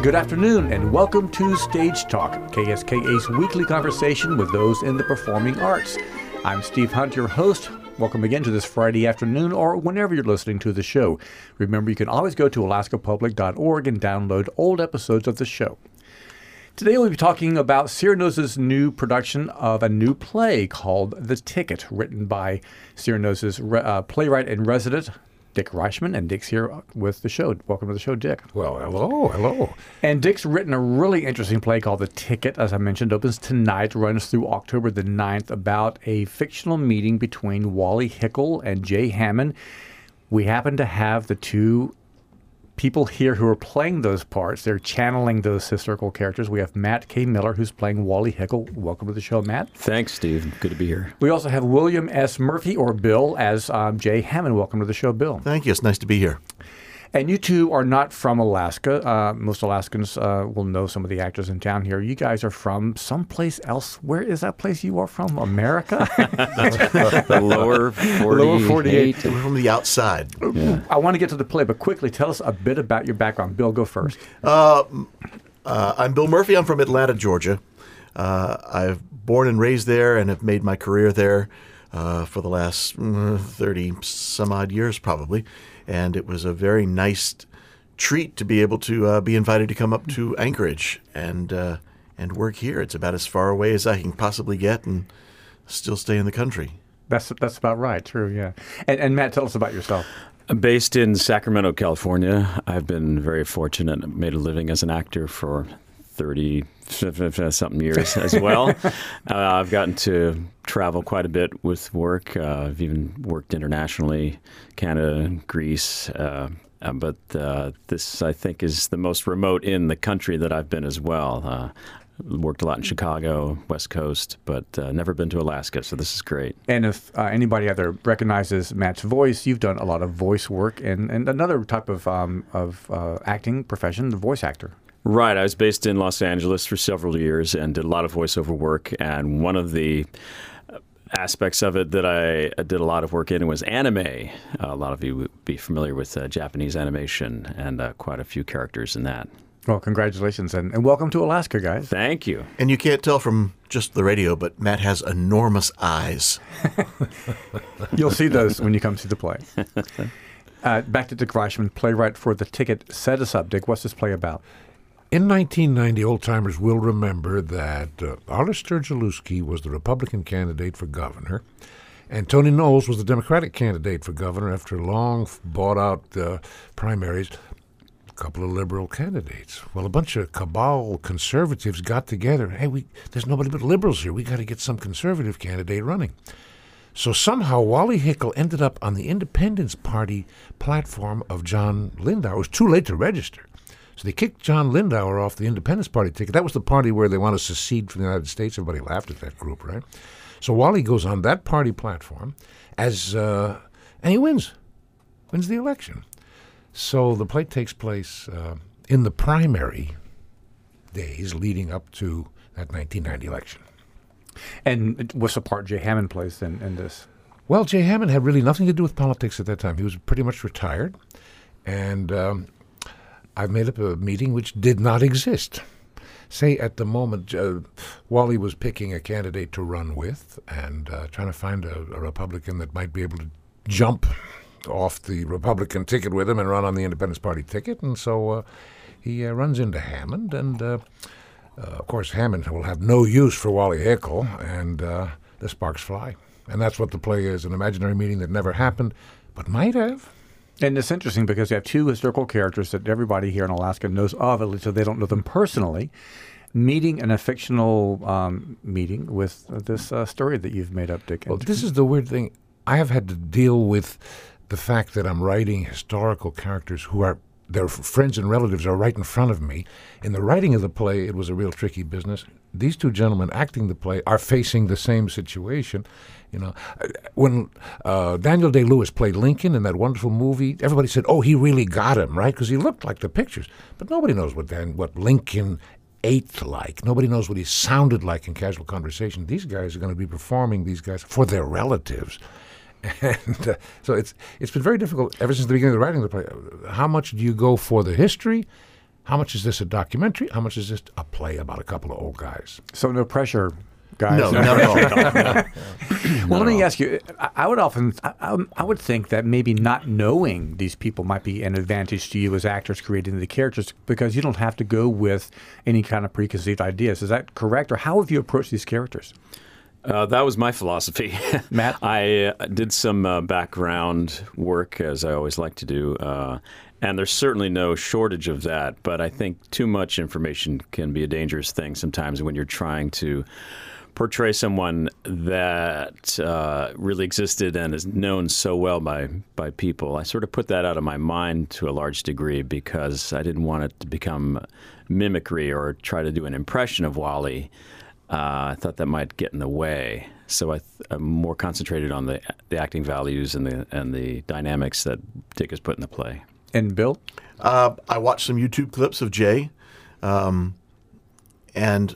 Good afternoon and welcome to Stage Talk, KSKA's weekly conversation with those in the performing arts. I'm Steve Hunt, your host. Welcome again to this Friday afternoon or whenever you're listening to the show. Remember, you can always go to alaskapublic.org and download old episodes of the show. Today we'll be talking about Cyranosa's new production of a new play called The Ticket, written by Cyranosa's playwright in resident, Dick Reichman, and Dick's here with the show. Welcome to the show, Dick. Well, hello. And Dick's written a really interesting play called The Ticket, as I mentioned, opens tonight, runs through October the 9th, about a fictional meeting between Wally Hickel and Jay Hammond. We happen to have the two people here who are playing those parts. They're channeling those historical characters. We have Matt K. Miller, who's playing Wally Hickel. Welcome to the show, Matt. Thanks, Steve. Good to be here. We also have William S. Murphy, or Bill, as Jay Hammond. Welcome to the show, Bill. Thank you. It's nice to be here. And you two are not from Alaska. Most Alaskans will know some of the actors in town here. You guys are from someplace else. Where is that place you are from? America? The lower 48. We're from the outside. Yeah. I want to get to the play, but quickly tell us a bit about your background. Bill, go first. I'm Bill Murphy. I'm from Atlanta, Georgia. I've born and raised there and have made my career there for the last 30 some odd years probably. And it was a very nice treat to be able to be invited to come up to Anchorage and work here. It's about as far away as I can possibly get and still stay in the country. That's about right. True, yeah. And Matt, tell us about yourself. I'm based in Sacramento, California. I've been very fortunate. I made a living as an actor for 30-something years as well. I've gotten to travel quite a bit with work. I've even worked internationally, Canada, Greece. But this, I think, is the most remote in the country that I've been as well. Worked a lot in Chicago, West Coast, but never been to Alaska, so this is great. And if anybody out there recognizes Matt's voice, you've done a lot of voice work and another type of acting profession, the voice actor. Right. I was based in Los Angeles for several years and did a lot of voiceover work. And one of the aspects of it that I did a lot of work in was anime. A lot of you would be familiar with Japanese animation and quite a few characters in that. Well, congratulations and welcome to Alaska, guys. Thank you. And you can't tell from just the radio, but Matt has enormous eyes. You'll see those when you come see the play. Back to Dick Reichman, playwright for The Ticket. Set us up, Dick. What's this play about? In 1990, old-timers will remember that Alistair Jalewski was the Republican candidate for governor, and Tony Knowles was the Democratic candidate for governor after long bought-out primaries. A couple of liberal candidates. Well, a bunch of cabal conservatives got together. Hey, there's nobody but liberals here. We got to get some conservative candidate running. So somehow Wally Hickel ended up on the Independence Party platform of John Lindauer. It was too late to register. So they kicked John Lindauer off the Independence Party ticket. That was the party where they want to secede from the United States. Everybody laughed at that group, right? So Wally goes on that party platform and he wins the election. So the play takes place in the primary days leading up to that 1990 election. And what's the part Jay Hammond plays in this? Well, Jay Hammond had really nothing to do with politics at that time. He was pretty much retired, and I've made up a meeting which did not exist. Say at the moment, Wally was picking a candidate to run with and trying to find a Republican that might be able to jump off the Republican ticket with him and run on the Independence Party ticket. And so he runs into Hammond, and of course Hammond will have no use for Wally Hickel, and the sparks fly. And that's what the play is, an imaginary meeting that never happened, but might have. And it's interesting because you have two historical characters that everybody here in Alaska knows of, at least so they don't know them personally, meeting in a fictional meeting with this story that you've made up, Dick. Well, this is the weird thing. I have had to deal with the fact that I'm writing historical characters who are, their friends and relatives are right in front of me. In the writing of the play, it was a real tricky business. These two gentlemen acting the play are facing the same situation. You know, when Daniel Day-Lewis played Lincoln in that wonderful movie, everybody said, "Oh, he really got him," right? Because he looked like the pictures. But nobody knows what Lincoln ate like. Nobody knows what he sounded like in casual conversation. These guys are going to be performing these guys for their relatives. And so it's been very difficult ever since the beginning of the writing of the play. How much do you go for the history? how much is this a documentary? How much is this a play about a couple of old guys? So no pressure, guys. No, not at all. Well, let me ask you. I would think that maybe not knowing these people might be an advantage to you as actors creating the characters, because you don't have to go with any kind of preconceived ideas. Is that correct, or how have you approached these characters? That was my philosophy. Matt? I did some background work, as I always like to do, and there's certainly no shortage of that, but I think too much information can be a dangerous thing sometimes when you're trying to portray someone that really existed and is known so well by people. I sort of put that out of my mind to a large degree because I didn't want it to become mimicry or try to do an impression of Wally. I thought that might get in the way, so I'm more concentrated on the acting values and the dynamics that Dick has put in the play. And Bill? I watched some YouTube clips of Jay, and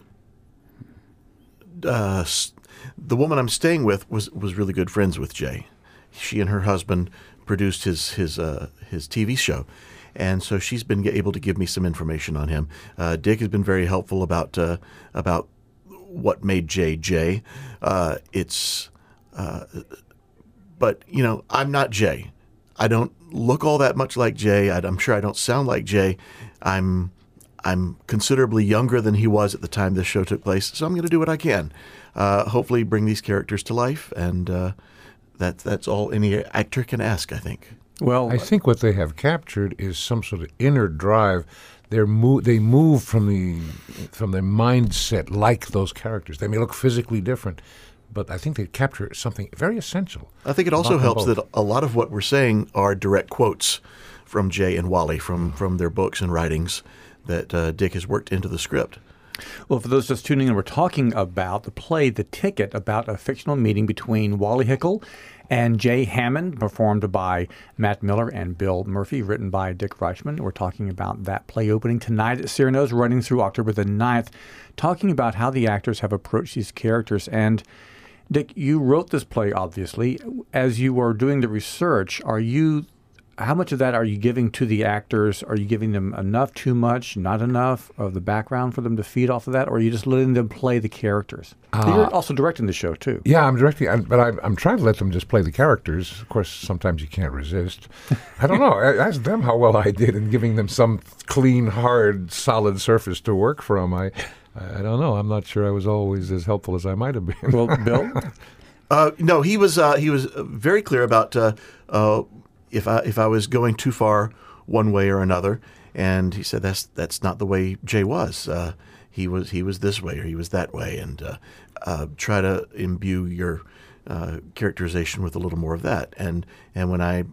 the woman I'm staying with was really good friends with Jay. She and her husband produced his TV show, and so she's been able to give me some information on him. Dick has been very helpful about what made Jay Jay. But I'm not Jay. I don't look all that much like Jay. I'm sure I don't sound like Jay. I'm considerably younger than he was at the time this show took place, so I'm going to do what I can. Hopefully bring these characters to life, and that's all any actor can ask, I think. Well, I think what they have captured is some sort of inner drive. They move from the mindset like those characters. They may look physically different, but I think they capture something very essential. I think it also helps that a lot of what we're saying are direct quotes from Jay and Wally from their books and writings that Dick has worked into the script. Well, for those just tuning in, we're talking about the play The Ticket, about a fictional meeting between Wally Hickle and Jay Hammond, performed by Matt Miller and Bill Murphy, written by Dick Reichman. We're talking about that play opening tonight at Cyrano's, running through October the 9th, talking about how the actors have approached these characters. And Dick, you wrote this play, obviously. As you were doing the research, how much of that are you giving to the actors? Are you giving them enough, too much, not enough of the background for them to feed off of that? Or are you just letting them play the characters? You're also directing the show, too. Yeah, I'm directing, but I'm trying to let them just play the characters. Of course, sometimes you can't resist. I don't know. Ask them how well I did in giving them some clean, hard, solid surface to work from. I don't know. I'm not sure I was always as helpful as I might have been. Well, Bill? No, he was very clear about if I was going too far one way or another, and he said that's not the way Jay was. He was this way or he was that way, and try to imbue your characterization with a little more of that. And when I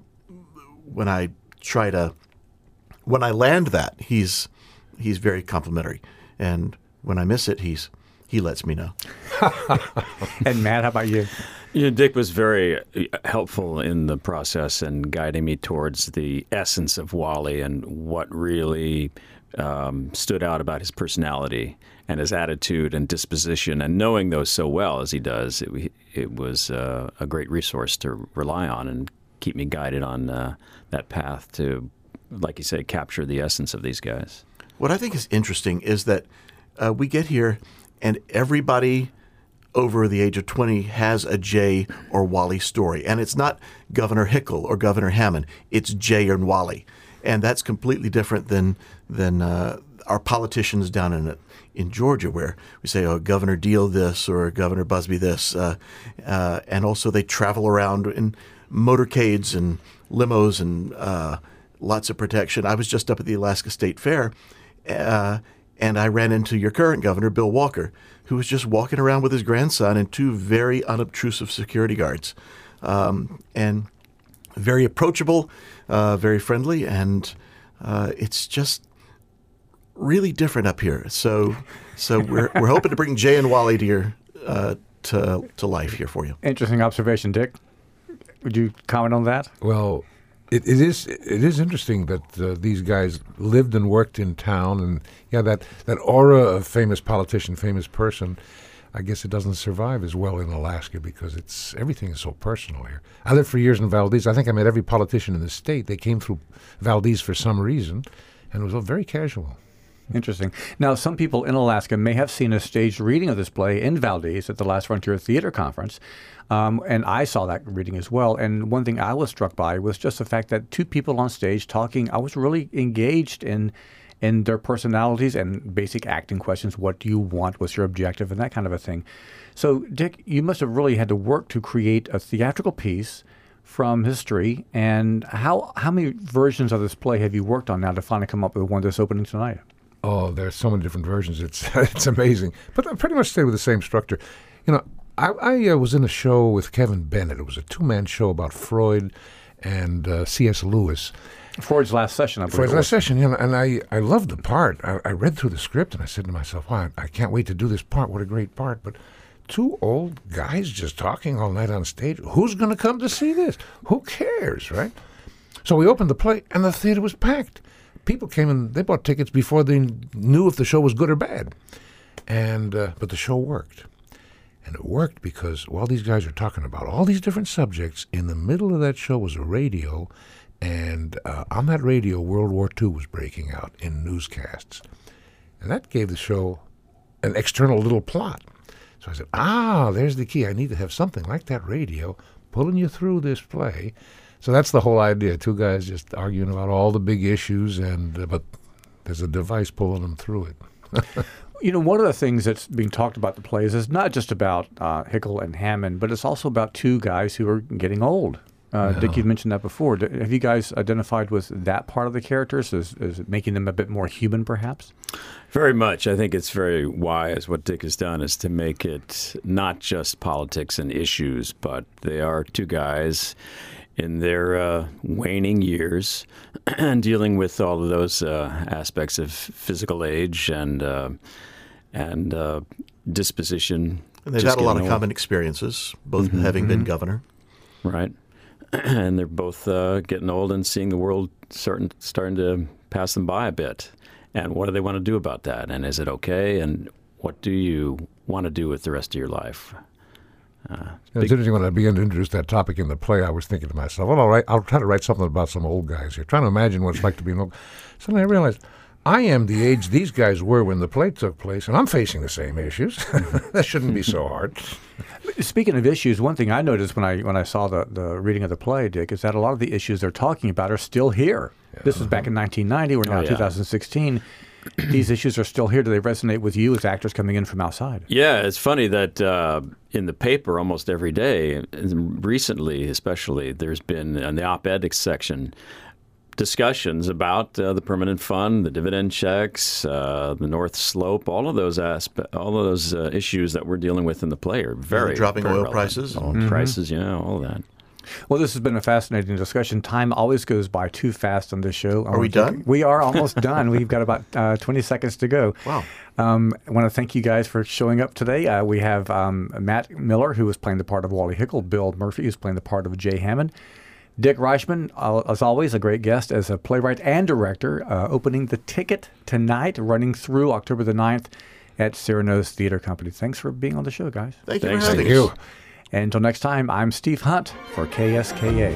land that, he's very complimentary, and when I miss it, he lets me know. And Matt, how about you? Dick was very helpful in the process and guiding me towards the essence of Wally and what really stood out about his personality and his attitude and disposition. And knowing those so well as he does, it was a great resource to rely on and keep me guided on that path to, like you say, capture the essence of these guys. What I think is interesting is that we get here and everybody over the age of 20 has a Jay or Wally story. And it's not Governor Hickle or Governor Hammond. It's Jay and Wally. And that's completely different than our politicians down in Georgia, where we say, oh, Governor Deal this or Governor Busby this. And also they travel around in motorcades and limos and lots of protection. I was just up at the Alaska State Fair, and I ran into your current governor, Bill Walker, who was just walking around with his grandson and two very unobtrusive security guards, and very approachable, very friendly, and it's just really different up here. So we're hoping to bring Jay and Wally to life here for you. Interesting observation, Dick. Would you comment on that? Well, it is interesting that these guys lived and worked in town, and that aura of famous politician, famous person, I guess it doesn't survive as well in Alaska because everything is so personal here. I lived for years in Valdez. I think I met every politician in the state. They came through Valdez for some reason, and it was all very casual. Interesting. Now, some people in Alaska may have seen a staged reading of this play in Valdez at the Last Frontier Theater Conference. And I saw that reading as well. And one thing I was struck by was just the fact that two people on stage talking, I was really engaged in their personalities and basic acting questions. What do you want? What's your objective? And that kind of a thing. So, Dick, you must have really had to work to create a theatrical piece from history. And how many versions of this play have you worked on now to finally come up with one that's opening tonight? Oh, there's so many different versions. It's amazing. But I pretty much stay with the same structure. You know, I was in a show with Kevin Bennett. It was a two-man show about Freud and C.S. Lewis. Freud's Last Session, I believe. Freud's Last Session, yeah, and I loved the part. I read through the script, and I said to myself, wow, I can't wait to do this part. What a great part. But two old guys just talking all night on stage. Who's going to come to see this? Who cares, right? So we opened the play, and the theater was packed. People came and they bought tickets before they knew if the show was good or bad. And but the show worked. And it worked because while these guys are talking about all these different subjects, in the middle of that show was a radio, and on that radio, World War II was breaking out in newscasts. And that gave the show an external little plot. So I said, there's the key. I need to have something like that radio pulling you through this play. So that's the whole idea. Two guys just arguing about all the big issues, but there's a device pulling them through it. You know, one of the things that's being talked about the plays is not just about Hickel and Hammond, but it's also about two guys who are getting old. Dick, you've mentioned that before. Have you guys identified with that part of the characters? Is it making them a bit more human, perhaps? Very much. I think it's very wise what Dick has done is to make it not just politics and issues, but they are two guys in their waning years and dealing with all of those aspects of physical age and disposition. And they've had a lot of common experiences, both having been governor. Right. And they're both getting old and seeing the world starting to pass them by a bit. And what do they want to do about that? And is it okay? And what do you want to do with the rest of your life? It's interesting when I began to introduce that topic in the play, I was thinking to myself, well, all right, I'll try to write something about some old guys here, trying to imagine what it's like to be an old. Suddenly I realized I am the age these guys were when the play took place, and I'm facing the same issues. That shouldn't be so hard. Speaking of issues, one thing I noticed when I saw the reading of the play, Dick, is that a lot of the issues they're talking about are still here. Yeah. This was back in 1990. We're now 2016. These issues are still here. Do they resonate with you as actors coming in from outside? Yeah, it's funny that in the paper almost every day, recently especially, there's been in the op-ed section discussions about the permanent fund, the dividend checks, the North Slope, all of those issues that we're dealing with in the play are very dropping very oil relevant. prices, Prices, all that. Well, this has been a fascinating discussion. Time always goes by too fast on this show. Are we done? We are almost done. We've got about 20 seconds to go. Wow. I want to thank you guys for showing up today. We have Matt Miller, who was playing the part of Wally Hickel, Bill Murphy, who's playing the part of Jay Hammond, Dick Reichman, as always, a great guest as a playwright and director, opening The Ticket tonight, running through October the 9th at Cyrano's Theater Company. Thanks for being on the show, guys. Thanks for having us. You. And until next time, I'm Steve Hunt for KSKA.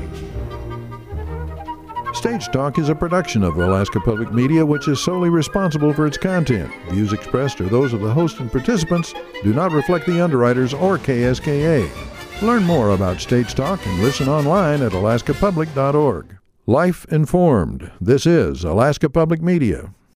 Stage Talk is a production of Alaska Public Media, which is solely responsible for its content. Views expressed are those of the host and participants, do not reflect the underwriters or KSKA. Learn more about Stage Talk and listen online at alaskapublic.org. Life informed. This is Alaska Public Media.